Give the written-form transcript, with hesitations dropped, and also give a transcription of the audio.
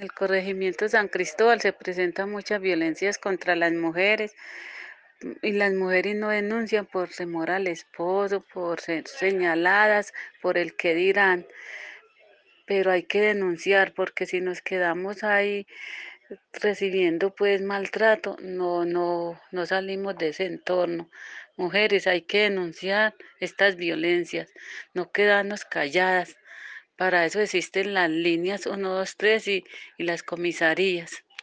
el corregimiento San Cristóbal se presentan muchas violencias contra las mujeres y las mujeres no denuncian por temor al esposo, por ser señaladas, por el que dirán, pero hay que denunciar porque si nos quedamos ahí recibiendo pues maltrato, no salimos de ese entorno. Mujeres, hay que denunciar estas violencias, no quedarnos calladas. Para eso existen las líneas 123 y las comisarías.